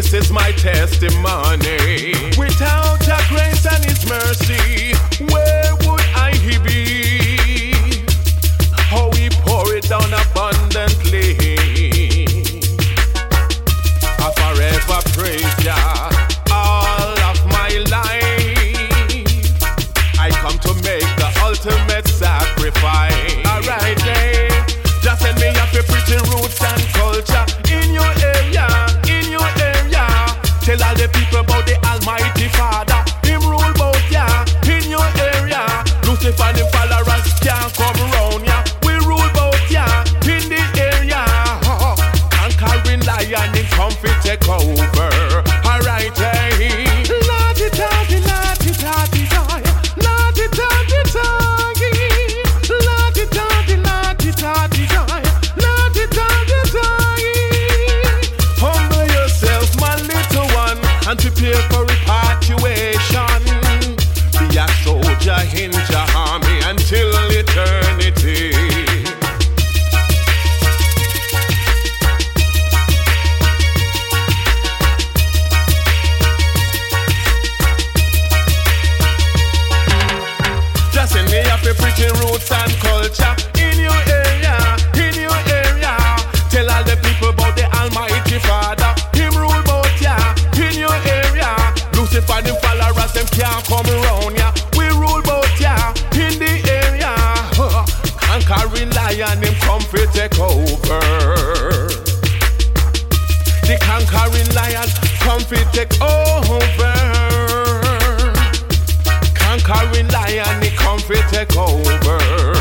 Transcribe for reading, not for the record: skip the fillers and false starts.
This is my testimony. Without your grace and His mercy, where would I be? How He pour it down abundantly. I forever praise Ya all of my life. I come to make the ultimate sacrifice. Alright, just send me up your pretty roots and culture in your area, in your area. Tell all the people about the Almighty Father. Him rule both ya in your area. Lucifer and the followers can't come around ya. We rule both ya in the area. Conquering lion in comfy take over. Alright, hey. La-di-da-di, la-di-da-di, la-di-da-di, la-di-da-di, la-di-da-di, la-di-da-di. Humble yourself, my little one, and prepare for repatriation. Be a soldier in your army until eternity. Just send me up your pretty roots and culture in your area, in your area. Tell all the people about the Almighty Father. Him rule both ya in your area. Lucifer and them followers, them can't come around ya. We rule both ya in the area. Conquering lion, him come fi take over. The conquering lion come fi take over. Conquering lion, he come fi take over.